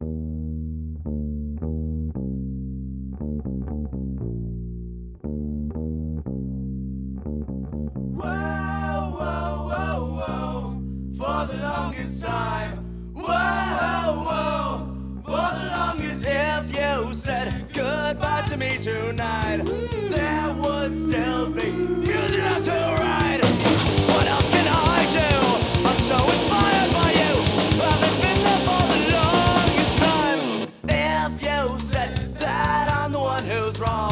Whoa, whoa, whoa, whoa, for the longest time. Whoa, whoa, for the longest. If you said goodbye to me tonight, there would still be music left to write. What else can I do? I'm so inspired by you. Haven't been there for the longest time. If you said that I'm the one who's wrong,